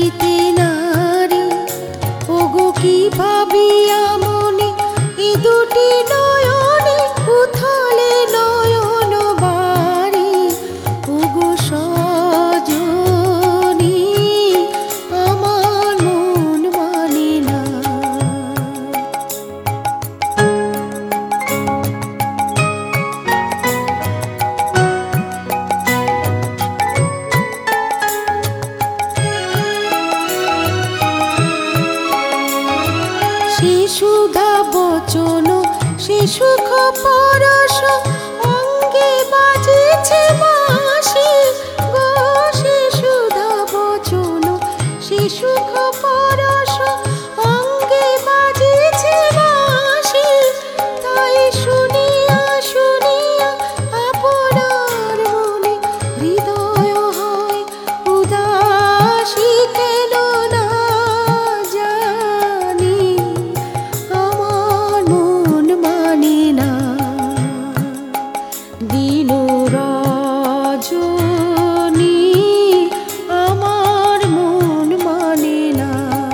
ভাবিতে নারী, ওগো কি ভাবিয়া মনে এ দুটি নয়নে উথলে নয়ন বাড়ি। ওগো সজনী আমার মন মানে না। সে সুধা বচন সে সুখ পরশ অঙ্গে বাজেছে বাঁশি গো। সে সুধা বচন সে সুখ পরশ অঙ্গে বাজেছে বাঁশি। তাই শুনিয়া শুনিয়া আপনার মনে হৃদয় হয় উদাসী কেন না জানি। আমার মন মানে না। দিন রজনী আমার মন মানে না।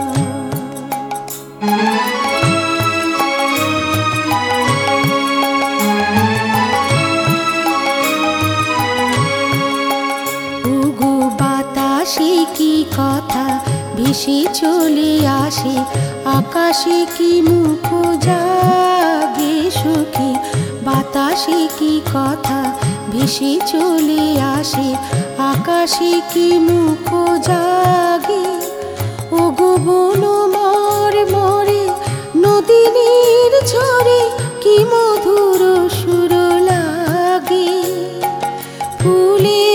ওগো বাতাসে কি কথা ভেসে চলে আসে, আকাশে কি মুখ জাগে সখী। বাতাসে কি কথা ভেসে চলে আসে, আকাশে কি মুখ জাগে। ওগো বন মরে মরে নদীর ঝরে কি মধুর সুর লাগে। ফুলে